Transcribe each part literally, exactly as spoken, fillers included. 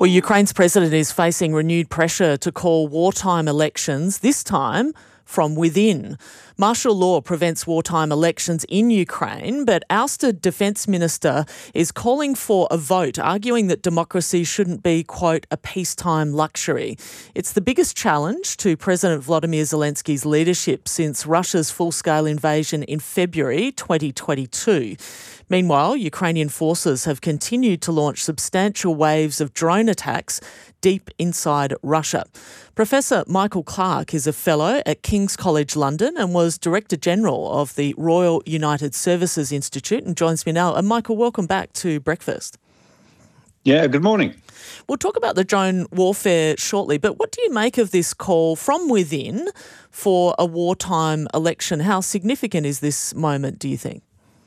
Well, Ukraine's president is facing renewed pressure to call wartime elections, this time from within. Martial law prevents wartime elections in Ukraine, but ousted Defence Minister is calling for a vote, arguing that democracy shouldn't be, quote, a peacetime luxury. It's the biggest challenge to President Volodymyr Zelensky's leadership since Russia's full-scale invasion in February twenty twenty-two. Meanwhile, Ukrainian forces have continued to launch substantial waves of drone attacks deep inside Russia. Professor Michael Clarke is a fellow at King's College London and was Director General of the Royal United Services Institute and joins me now. And Michael, welcome back to Breakfast. Yeah, good morning. We'll talk about the drone warfare shortly, but what do you make of this call from within for a wartime election? How significant is this moment, do you think?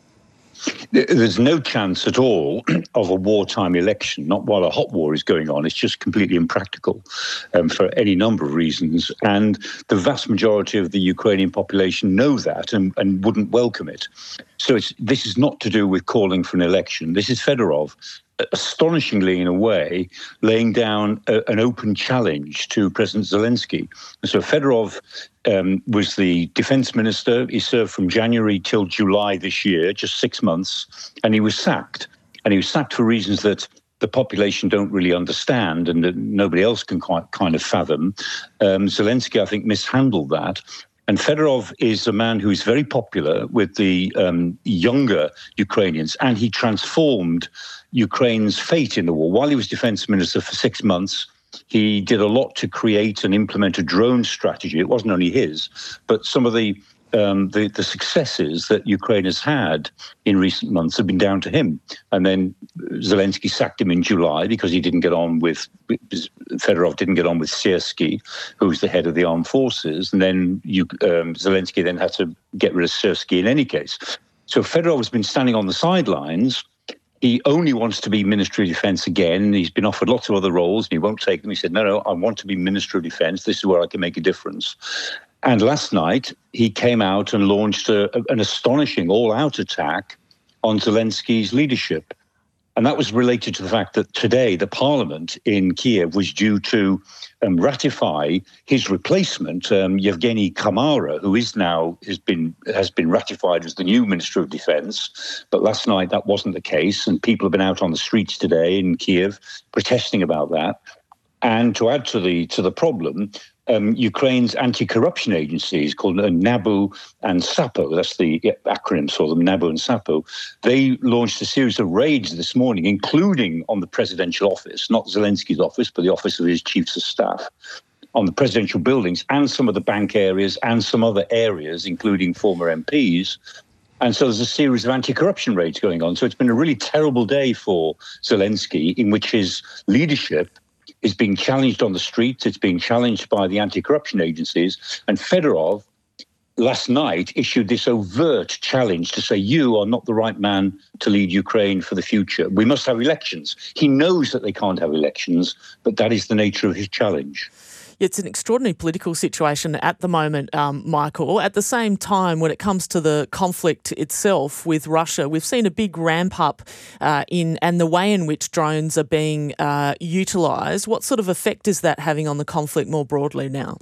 There's no chance at all of a wartime election, not while a hot war is going on. It's just completely impractical um, for any number of reasons. And the vast majority of the Ukrainian population know that and, and wouldn't welcome it. So it's, this is not to do with calling for an election. This is Fedorov, astonishingly in a way, laying down a, an open challenge to President Zelensky. And so Fedorov um, was the defence minister. He served from January till July this year, just six months, and he was sacked. And he was sacked for reasons that the population don't really understand and that nobody else can quite kind of fathom. Um, Zelensky, I think, mishandled that. And Fedorov is a man who is very popular with the um, younger Ukrainians, and he transformed Ukraine's fate in the war. While he was defense minister for six months, he did a lot to create and implement a drone strategy. It wasn't only his, but some of the Um, the, the successes that Ukraine has had in recent months have been down to him. And then Zelensky sacked him in July because he didn't get on with, Fedorov didn't get on with Syrskyi, who was the head of the armed forces. And then you, um, Zelensky then had to get rid of Syrskyi in any case. So Fedorov has been standing on the sidelines. He only wants to be Ministry of Defence again. He's been offered lots of other roles and he won't take them. He said, no, no, I want to be Minister of Defence. This is where I can make a difference. And last night, he came out and launched a, an astonishing all-out attack on Zelensky's leadership. And that was related to the fact that today the parliament in Kiev was due to um, ratify his replacement, um, Yevgeny Kamara, who is now has been has been ratified as the new Minister of Defence. But last night that wasn't the case, and people have been out on the streets today in Kiev protesting about that. And to add to the to the problem, Um, Ukraine's anti-corruption agencies called uh, NABU and SAPO, that's the yeah, acronyms for them, NABU and SAPO, they launched a series of raids this morning, including on the presidential office, not Zelensky's office, but the office of his chiefs of staff, on the presidential buildings and some of the bank areas and some other areas, including former M Ps. And so there's a series of anti-corruption raids going on. So it's been a really terrible day for Zelensky, in which his leadership is being challenged on the streets. It's being challenged by the anti-corruption agencies. And Fedorov last night issued this overt challenge to say, you are not the right man to lead Ukraine for the future. We must have elections. He knows that they can't have elections, but that is the nature of his challenge. It's an extraordinary political situation at the moment, um, Michael. At the same time, when it comes to the conflict itself with Russia, we've seen a big ramp up uh, in and the way in which drones are being uh, utilised. What sort of effect is that having on the conflict more broadly now?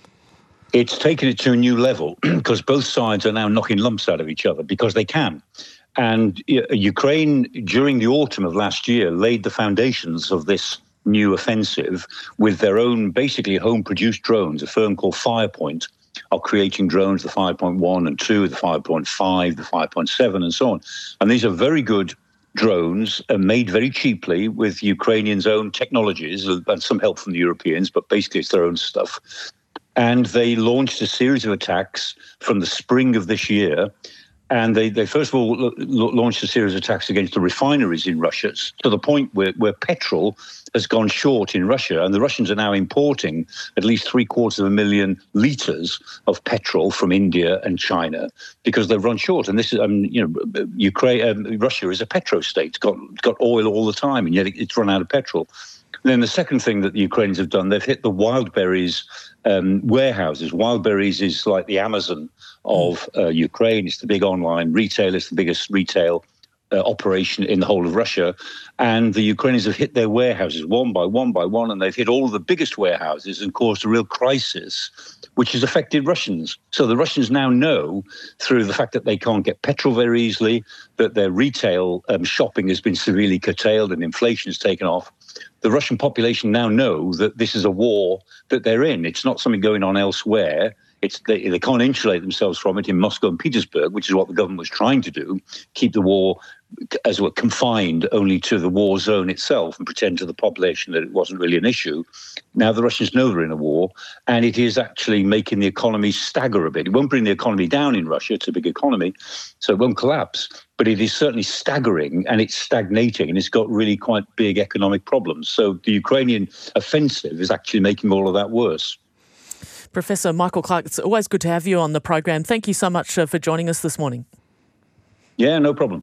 It's taken it to a new level because both sides are now knocking lumps out of each other because they can. And Ukraine, during the autumn of last year, laid the foundations of this new offensive with their own basically home-produced drones. A firm called Firepoint are creating drones, the five point one and two, the five point five, the five point seven and so on. And these are very good drones uh, made very cheaply with Ukrainians' own technologies and some help from the Europeans, but basically it's their own stuff. And they launched a series of attacks from the spring of this year. And they, they first of all l- l- launched a series of attacks against the refineries in Russia to the point where, where petrol has gone short in Russia. And the Russians are now importing at least three quarters of a million litres of petrol from India and China because they've run short. And this is, um, you know, Ukraine, um, Russia is a petro state. It's got, it's got oil all the time, and yet it's run out of petrol. And then the second thing that the Ukrainians have done, they've hit the Wildberries um, warehouses. Wildberries is like the Amazon of uh, Ukraine. It's the big online retailer. It's the biggest retail uh, operation in the whole of Russia. And the Ukrainians have hit their warehouses one by one by one, and they've hit all of the biggest warehouses and caused a real crisis, which has affected Russians. So the Russians now know, through the fact that they can't get petrol very easily, that their retail um, shopping has been severely curtailed and inflation has taken off. The Russian population now know that this is a war that they're in. It's not something going on elsewhere. It's, they, they can't insulate themselves from it in Moscow and Petersburg, which is what the government was trying to do, keep the war as well confined only to the war zone itself and pretend to the population that it wasn't really an issue. Now the Russians know they're in a war, and it is actually making the economy stagger a bit. It won't bring the economy down in Russia. It's a big economy, so it won't collapse. But it is certainly staggering, and it's stagnating, and it's got really quite big economic problems. So the Ukrainian offensive is actually making all of that worse. Professor Michael Clarke, it's always good to have you on the program. Thank you so much uh, for joining us this morning. Yeah, no problem.